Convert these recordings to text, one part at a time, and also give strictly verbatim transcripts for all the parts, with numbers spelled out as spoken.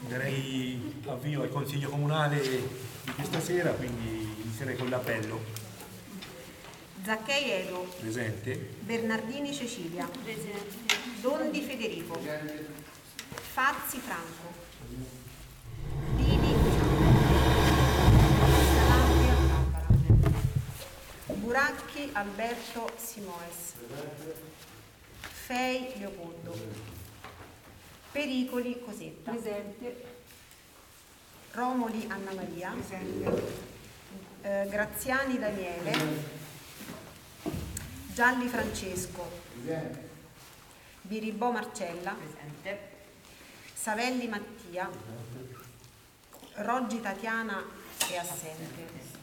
darei avvio al Consiglio Comunale di questa sera, quindi inizierei con l'appello. Zacchei Edo. Presente. Bernardini Cecilia. Presente. Dondi Federico. Fazzi Franco. Dini Scalabria Barbara. Buracchi Alberto Simoes. Fei Leopoldo. Pericoli Cosetta. Presente. Romoli Anna Maria. Presente. Eh, Graziani Daniele. Gialli Francesco. Presente. Biribò Marcella. Presente. Savelli Mattia. Roggi Tatiana è assente.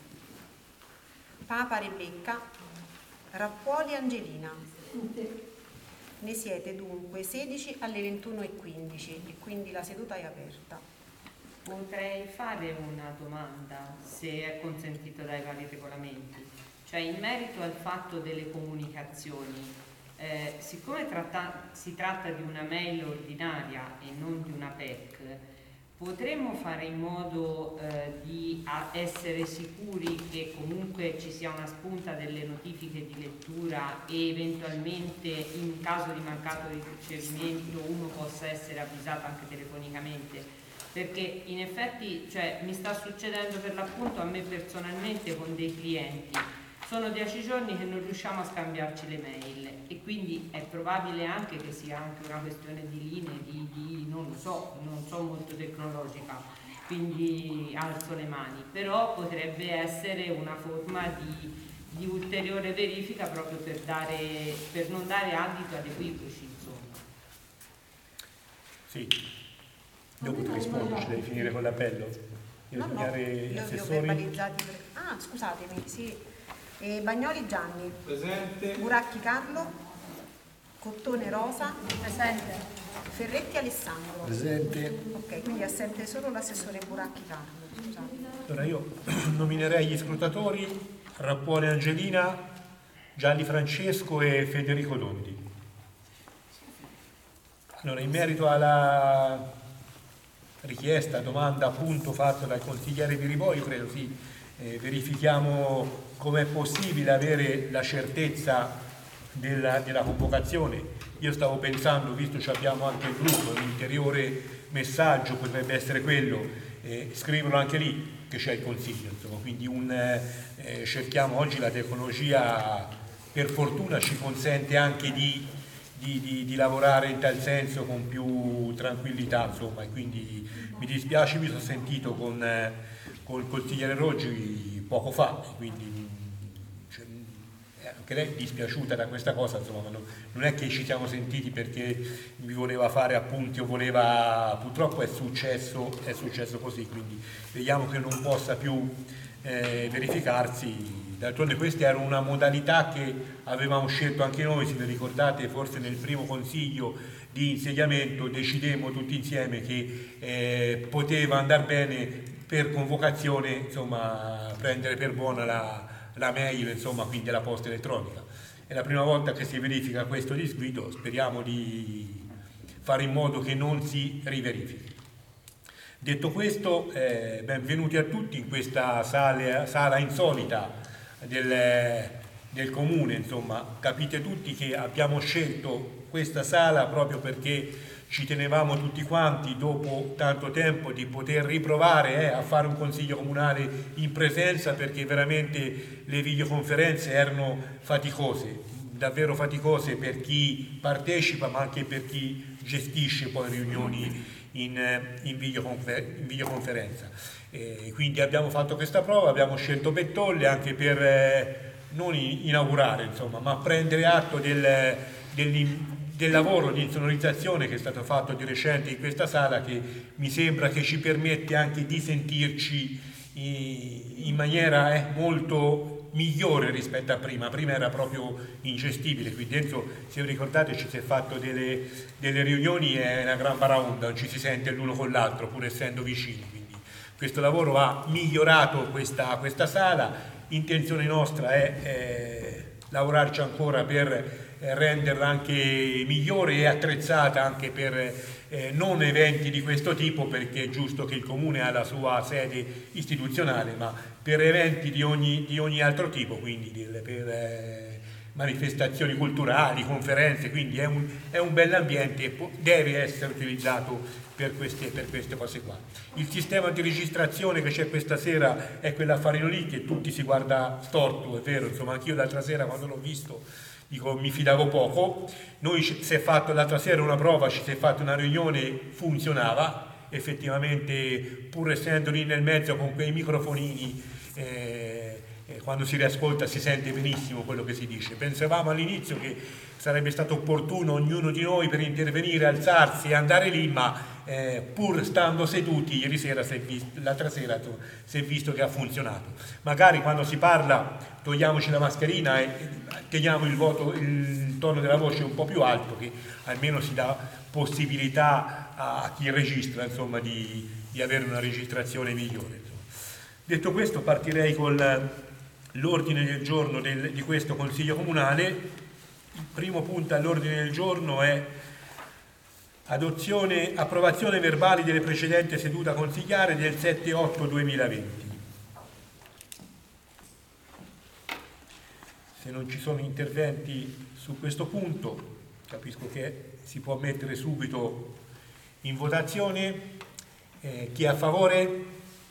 Papa Rebecca. Rappuoli Angelina. Ne siete dunque sedici alle ventuno e quindici e quindi la seduta è aperta. Potrei fare una domanda, se è consentito dai vari regolamenti, cioè in merito al fatto delle comunicazioni, eh, siccome tratta, si tratta di una mail ordinaria e non di una P E C, potremmo fare in modo eh, di a essere sicuri che comunque ci sia una spunta delle notifiche di lettura e eventualmente in caso di mancato ricevimento uno possa essere avvisato anche telefonicamente? Perché in effetti, cioè, mi sta succedendo per l'appunto a me personalmente con dei clienti. Sono dieci giorni che non riusciamo a scambiarci le mail e quindi è probabile anche che sia anche una questione di linee, di, di non lo so, non so molto tecnologica, quindi alzo le mani, però potrebbe essere una forma di, di ulteriore verifica proprio per, dare, per non dare adito ad equivoci, insomma. Sì, dopo ti rispondo, ci devi finire con l'appello. No, no, io li ho verbalizzati. Per... Ah, scusatemi, sì. E Bagnoli Gianni. Presente. Buracchi Carlo. Cottone Rosa. Presente. Ferretti Alessandro. Presente. Ok, quindi assente solo l'assessore Buracchi Carlo. Scusate. Allora io nominerei gli scrutatori Rappuoli Angelina, Gialli Francesco e Federico Dondi. Allora, in merito alla richiesta, domanda appunto fatta dal consigliere Biribò, io credo sì, eh, verifichiamo come è possibile avere la certezza della, della convocazione. Io stavo pensando, visto che abbiamo anche il gruppo, un ulteriore messaggio potrebbe essere quello, eh, scriverlo anche lì che c'è il consiglio, insomma, quindi un, eh, cerchiamo, oggi la tecnologia per fortuna ci consente anche di, di, di, di lavorare in tal senso con più tranquillità, insomma, e quindi mi dispiace, mi sono sentito con, eh, con il consigliere Roggi poco fa, quindi cioè, anche lei è dispiaciuta da questa cosa, insomma, ma non, non è che ci siamo sentiti perché mi voleva fare appunti o voleva, purtroppo è successo, è successo così, quindi vediamo che non possa più eh, verificarsi. D'altronde questa era una modalità che avevamo scelto anche noi, se vi ricordate, forse nel primo consiglio di insediamento decidemmo tutti insieme che eh, poteva andare bene per convocazione, insomma, prendere per buona la, la mail, insomma, quindi la posta elettronica. È la prima volta che si verifica questo disguido, speriamo di fare in modo che non si riverifichi. Detto questo, eh, benvenuti a tutti in questa sala, sala insolita del, del comune, insomma, capite tutti che abbiamo scelto questa sala proprio perché ci tenevamo tutti quanti dopo tanto tempo di poter riprovare eh, a fare un consiglio comunale in presenza, perché veramente le videoconferenze erano faticose, davvero faticose per chi partecipa ma anche per chi gestisce poi riunioni in, in, videoconfer- in videoconferenza. E quindi abbiamo fatto questa prova, abbiamo scelto Bettolle anche per eh, non inaugurare, insomma, ma prendere atto del, dell'im- del lavoro di insonorizzazione che è stato fatto di recente in questa sala, che mi sembra che ci permette anche di sentirci in maniera eh, molto migliore rispetto a prima. Prima era proprio ingestibile, qui dentro, se vi ricordate, ci si è fatto delle, delle riunioni, è una gran baraonda, non ci si sente l'uno con l'altro pur essendo vicini, quindi questo lavoro ha migliorato questa, questa sala. Intenzione nostra è eh, lavorarci ancora per renderla anche migliore e attrezzata anche per eh, non eventi di questo tipo, perché è giusto che il comune ha la sua sede istituzionale, ma per eventi di ogni, di ogni altro tipo, quindi per eh, manifestazioni culturali, conferenze, quindi è un, è un bell'ambiente e deve essere utilizzato per queste, per queste cose qua. Il sistema di registrazione che c'è questa sera è quell'affarino lì che tutti si guarda storto, è vero, insomma anch'io l'altra sera quando l'ho visto dico mi fidavo poco. Noi si è fatto l'altra sera una prova, ci si è fatta una riunione, funzionava effettivamente, pur essendo lì nel mezzo con quei microfonini, eh, eh, quando si riascolta si sente benissimo quello che si dice. Pensavamo all'inizio che sarebbe stato opportuno ognuno di noi per intervenire, alzarsi e andare lì, ma eh, pur stando seduti ieri sera, si è visto, l'altra sera si è visto che ha funzionato. Magari quando si parla togliamoci la mascherina e teniamo il, voto, il tono della voce un po' più alto, che almeno si dà possibilità a chi registra, insomma, di, di avere una registrazione migliore, insomma. Detto questo, partirei con l'ordine del giorno del, di questo Consiglio Comunale. Il primo punto all'ordine del giorno è adozione, approvazione verbali delle precedenti sedute consigliare del sette otto duemilaventi. Se non ci sono interventi su questo punto, capisco che si può mettere subito in votazione. Eh, chi è a favore?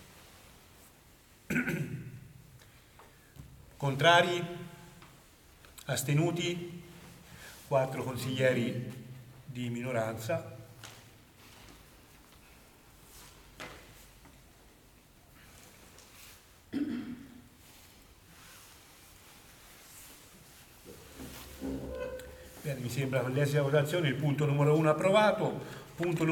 Contrari? Astenuti? Quattro consiglieri di minoranza. Bene, mi sembra con l'esito della votazione il punto numero uno approvato. Punto numero